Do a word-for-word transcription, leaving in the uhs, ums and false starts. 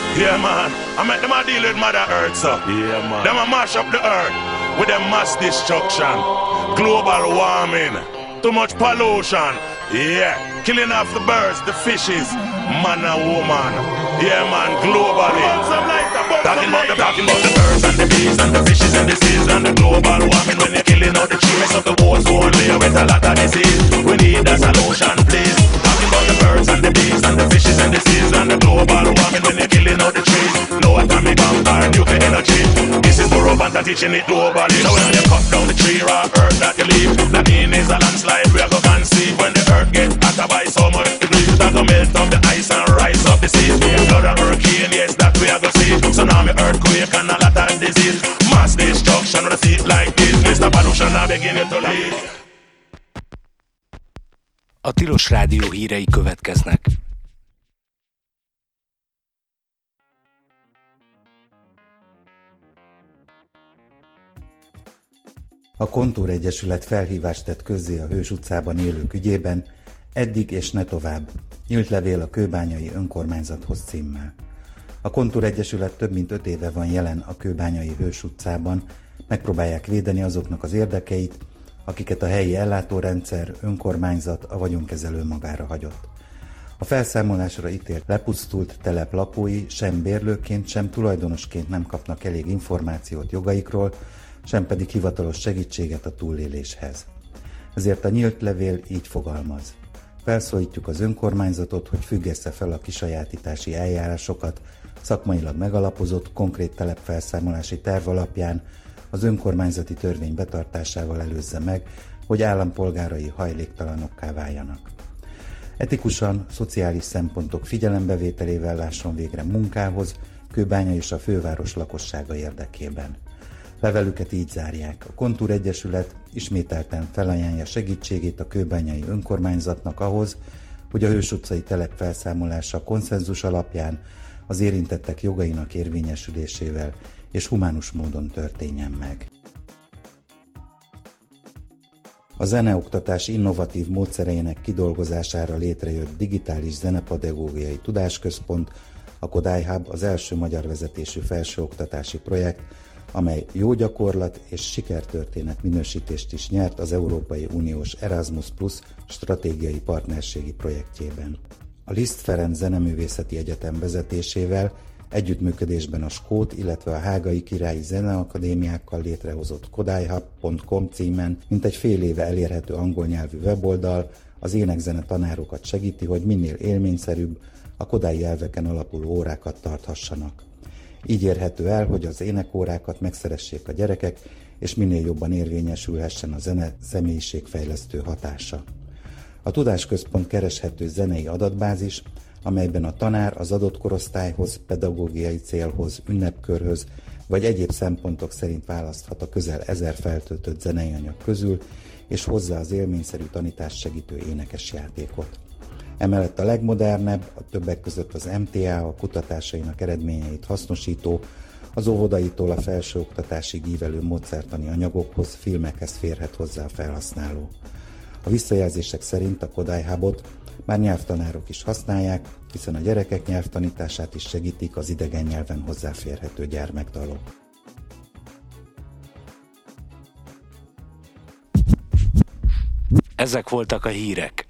Yeah, man. I met them a deal with Mother Earth, so. Yeah, man. Them a mash up the earth with them mass destruction, global warming, too much pollution. Yeah, killing off the birds, the fishes, man and woman. Yeah, man, globally. Talking about the talking about the birds and the bees and the fishes and the seas and the global warming. When you're killing all the trees of the ozone layer with a lot of disease, we need a solution, please. Talking about the birds and the bees and the fishes and the seas and the global warming. When you're killing all the trees, no atomic bomb or nuclear energy. This is more of a teaching it globally. So when you cut down the tree or earth that you leave, that means it's a landslide. We are going to conceive when the earth get hotter by so much degrees. That to melt up the ice and rise up the seas. Flood a hurricane, yes, that we are going to see. Tsunami, earthquake and a lot of disease. Mass destruction on the seas like this. Mister Pollution are beginning to leave. A Tilos Rádió hírei következnek. A Kontúr Egyesület felhívást tett közzé a Hős utcában élők ügyében, eddig és ne tovább, nyílt levél a Kőbányai Önkormányzathoz címmel. A Kontúr Egyesület több mint öt éve van jelen a Kőbányai Hős utcában, megpróbálják védeni azoknak az érdekeit, akiket a helyi ellátórendszer, önkormányzat, a vagyonkezelő magára hagyott. A felszámolásra ítélt lepusztult telep lakói sem bérlőként, sem tulajdonosként nem kapnak elég információt jogaikról, sem pedig hivatalos segítséget a túléléshez. Ezért a nyílt levél így fogalmaz. Felszólítjuk az önkormányzatot, hogy függesse fel a kisajátítási eljárásokat, szakmailag megalapozott, konkrét telepfelszámolási terv alapján az önkormányzati törvény betartásával előzze meg, hogy állampolgárai hajléktalanokká váljanak. Etikusan, szociális szempontok figyelembevételével lásson végre munkához, Kőbánya és a főváros lakossága érdekében. Levelüket így zárják. A Kontúr Egyesület ismételten felajánlja segítségét a kőbányai önkormányzatnak ahhoz, hogy a Hős utcai telep felszámolása konszenzus alapján az érintettek jogainak érvényesülésével és humánus módon történjen meg. A zeneoktatás innovatív módszereinek kidolgozására létrejött digitális zenepedagógiai tudásközpont, a Kodály Hub az első magyar vezetésű felsőoktatási projekt, amely jó gyakorlat és sikertörténet minősítést is nyert az Európai Uniós Erasmus Plus stratégiai partnerségi projektjében. A Liszt Ferenc Zeneművészeti Egyetem vezetésével együttműködésben a skót, illetve a hágai királyi zeneakadémiákkal létrehozott kodályhub pont com címen mintegy fél éve elérhető angol nyelvű weboldal az énekzene tanárokat segíti, hogy minél élményszerűbb, a kodályi elveken alapuló órákat tarthassanak. Így érhető el, hogy az énekórákat megszeressék a gyerekek, és minél jobban érvényesülhessen a zene személyiségfejlesztő hatása. A Tudásközpont kereshető zenei adatbázis, amelyben a tanár az adott korosztályhoz, pedagógiai célhoz, ünnepkörhöz vagy egyéb szempontok szerint választhat a közel ezer feltöltött zenei anyag közül, és hozzá az élményszerű tanítást segítő énekes játékot. Emellett a legmodernebb, a többek között az em té á a kutatásainak eredményeit hasznosító, az óvodaitól a felsőoktatásig ívelő módszertani anyagokhoz, filmekhez férhet hozzá a felhasználó. A visszajelzések szerint a Kodály Hubot már nyelvtanárok is használják, hiszen a gyerekek nyelvtanítását is segítik az idegen nyelven hozzáférhető gyermekdalok. Ezek voltak a hírek.